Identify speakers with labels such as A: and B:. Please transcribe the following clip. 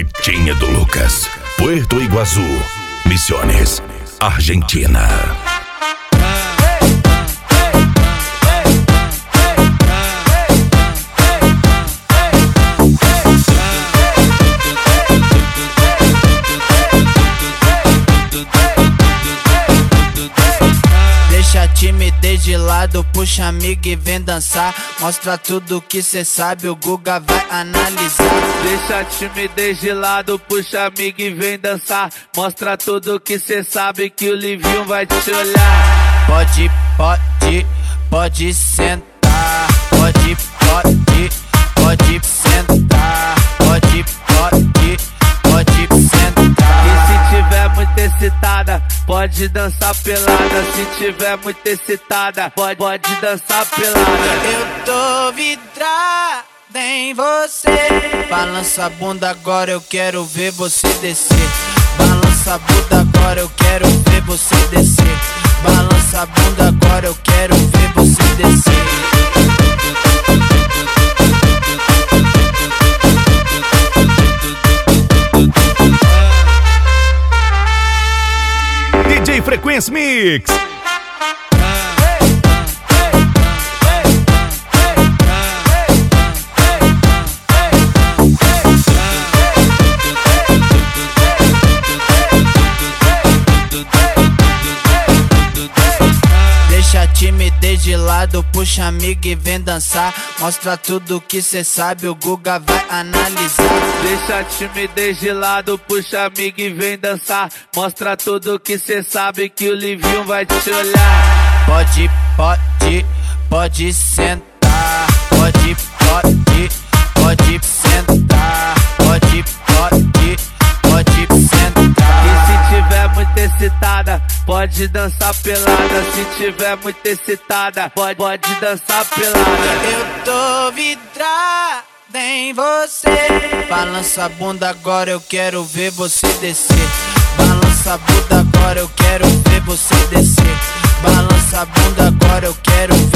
A: Noitinha do Lucas, Puerto Iguaçu, Misiones, Argentina.
B: Deixa a timidez de lado, puxa amigo e vem dançar. Mostra tudo que cê sabe, o Guga vai analisar.
C: Deixa a timidez de lado, puxa amigo e vem dançar. Mostra tudo que cê sabe, que o Livinho vai te olhar.
B: Pode sentar. Pode sentar. Pode sentar.
C: E se tiver muito excitada, pode dançar pelada. Se tiver muito excitada, pode dançar pelada.
B: Eu tô vidrada em você. Balança a bunda agora, eu quero ver você descer. Balança a bunda agora, eu quero ver você descer. Balança a bunda agora, eu quero ver você descer.
A: DJ Frequência Mix.
B: Deixa a timidez de lado, puxa amigo e vem dançar. Mostra tudo que cê sabe, o Guga vai analisar.
C: Deixa a timidez de lado, puxa amigo e vem dançar. Mostra tudo que cê sabe, que o Livinho vai te olhar.
B: Pode sentar. Pode sentar. Pode sentar.
C: E se tiver muito excitada, pode dançar pelada. Se tiver muito excitada, pode dançar pelada.
B: Eu tô vidrada em você. Balança a bunda agora, eu quero ver você descer. Balança a bunda agora, eu quero ver você descer. Balança a bunda agora, eu quero ver